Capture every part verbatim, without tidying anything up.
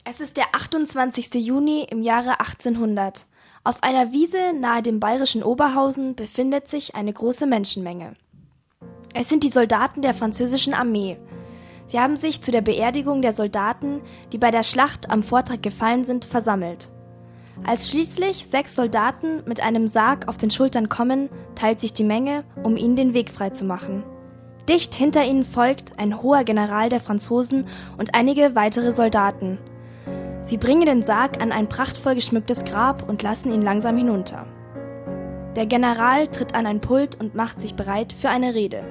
Es ist der achtundzwanzigste Juni im Jahre achtzehnhundert. Auf einer Wiese nahe dem bayerischen Oberhausen befindet sich eine große Menschenmenge. Es sind die Soldaten der französischen Armee. Sie haben sich zu der Beerdigung der Soldaten, die bei der Schlacht am Vortag gefallen sind, versammelt. Als schließlich sechs Soldaten mit einem Sarg auf den Schultern kommen, teilt sich die Menge, um ihnen den Weg freizumachen. Dicht hinter ihnen folgt ein hoher General der Franzosen und einige weitere Soldaten. Sie bringen den Sarg an ein prachtvoll geschmücktes Grab und lassen ihn langsam hinunter. Der General tritt an ein Pult und macht sich bereit für eine Rede.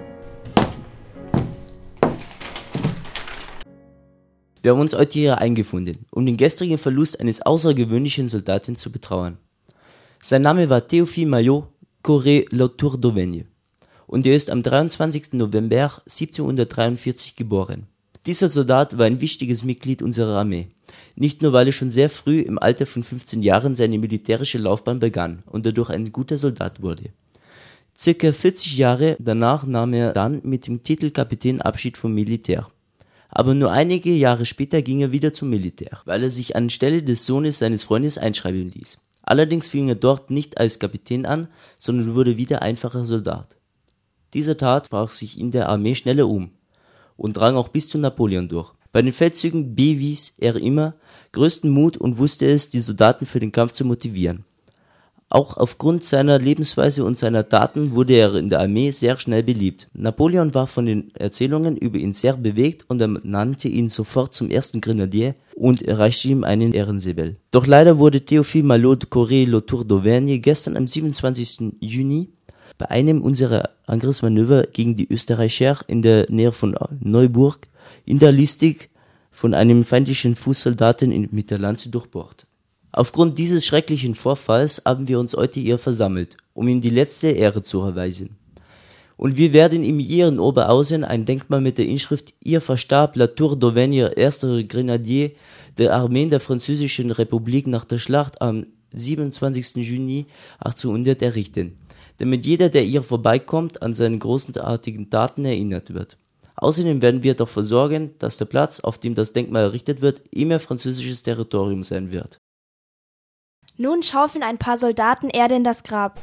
Wir haben uns heute hier eingefunden, um den gestrigen Verlust eines außergewöhnlichen Soldaten zu betrauern. Sein Name war Théophile Maillot Corré-Latour d'Auvergne und er ist am dreiundzwanzigsten November siebzehnhundertdreiundvierzig geboren. Dieser Soldat war ein wichtiges Mitglied unserer Armee, nicht nur weil er schon sehr früh im Alter von fünfzehn Jahren seine militärische Laufbahn begann und dadurch ein guter Soldat wurde. Circa vierzig Jahre danach nahm er dann mit dem Titel Kapitän Abschied vom Militär. Aber nur einige Jahre später ging er wieder zum Militär, weil er sich anstelle des Sohnes seines Freundes einschreiben ließ. Allerdings fing er dort nicht als Kapitän an, sondern wurde wieder einfacher Soldat. Diese Tat brach sich in der Armee schneller um und drang auch bis zu Napoleon durch. Bei den Feldzügen bewies er immer größten Mut und wusste es, die Soldaten für den Kampf zu motivieren. Auch aufgrund seiner Lebensweise und seiner Taten wurde er in der Armee sehr schnell beliebt. Napoleon war von den Erzählungen über ihn sehr bewegt und er nannte ihn sofort zum ersten Grenadier und erreichte ihm einen Ehrensäbel. Doch leider wurde Théophile Maillot Corré-Latour d'Auvergne gestern am siebenundzwanzigsten Juni bei einem unserer Angriffsmanöver gegen die Österreicher in der Nähe von Neuburg in der Listig von einem feindlichen Fußsoldaten mit der Lanze durchbohrt. Aufgrund dieses schrecklichen Vorfalls haben wir uns heute hier versammelt, um ihm die letzte Ehre zu erweisen. Und wir werden ihm hier in Oberhausen ein Denkmal mit der Inschrift Hier verstarb Latour d'Auvergne, erster Grenadier der Armeen der Französischen Republik nach der Schlacht am siebenundzwanzigsten Juni achtzehnhundert errichten, damit jeder, der hier vorbeikommt, an seine großartigen Taten erinnert wird. Außerdem werden wir dafür sorgen, dass der Platz, auf dem das Denkmal errichtet wird, immer französisches Territorium sein wird. Nun schaufeln ein paar Soldaten Erde in das Grab.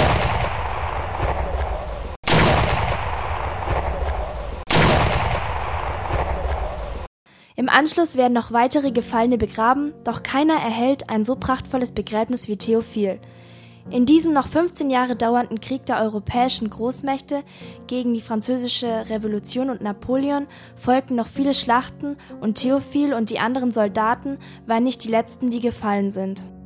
Im Anschluss werden noch weitere Gefallene begraben, doch keiner erhält ein so prachtvolles Begräbnis wie Théophile. In diesem noch fünfzehn Jahre dauernden Krieg der europäischen Großmächte gegen die französische Revolution und Napoleon folgten noch viele Schlachten und Théophile und die anderen Soldaten waren nicht die letzten, die gefallen sind.